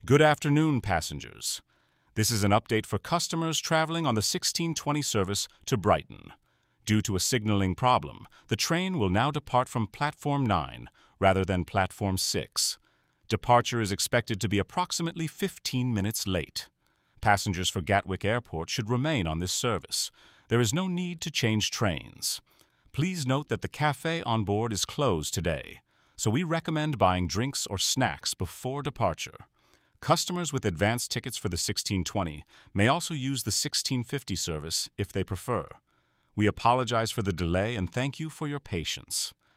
Good afternoon, passengers. This is an update for customers traveling on the 1620 service to Brighton. Due to a signaling problem, the train will now depart from Platform 9 rather than Platform 6. Departure is expected to be approximately 15 minutes late. Passengers for Gatwick Airport should remain on this service. There is no need to change trains. Please note that the cafe on board is closed today, so we recommend buying drinks or snacks before departure. Customers with advance tickets for the 1620 may also use the 1650 service if they prefer. We apologize for the delay and thank you for your patience.